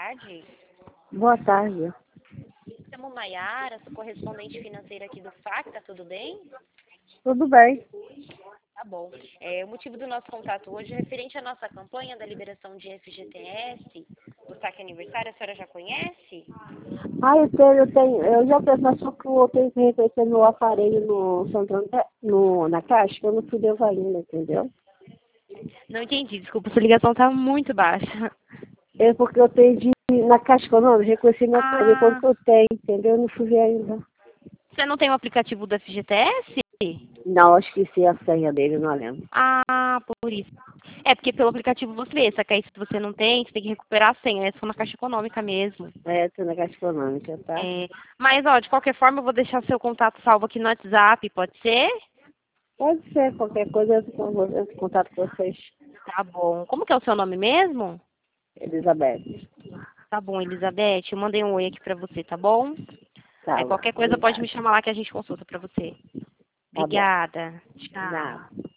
tarde. Boa tarde. Chamo Maiara, sou correspondente financeira aqui do FAC, tá tudo bem? Tudo bem? Tá bom. O motivo do nosso contato hoje é referente à nossa campanha da liberação de FGTS, do saque aniversário, a senhora já conhece? Eu já penso, só que eu tenho que reconhecer meu aparelho no Santander, na Caixa, que eu não fui devo ainda, entendeu? Não entendi, desculpa, sua ligação tá muito baixa. É porque eu tenho na Caixa Econômica, reconhecer meu aparelho, Ah, quanto eu tenho, entendeu? Eu não fui ver ainda. você não tem o aplicativo do FGTS? Não, acho que sim, a senha dele, não lembro. Ah, por isso. É, porque pelo aplicativo você vê, só que aí se você não tem, você tem que recuperar a senha, né? Se for na Caixa Econômica mesmo. É, tô na Caixa Econômica, tá? Mas, ó, de qualquer forma, eu vou deixar seu contato salvo aqui no WhatsApp, pode ser? Pode ser, qualquer coisa eu entro em contato com vocês. Tá bom. Como que é o seu nome mesmo? Elizabeth. Tá bom, Elizabeth. Eu mandei um oi aqui pra você, tá bom? Tá Aí bom, qualquer coisa pode obrigada. me chamar lá que a gente consulta pra você. Tá bom. Obrigada. Tchau. Nada.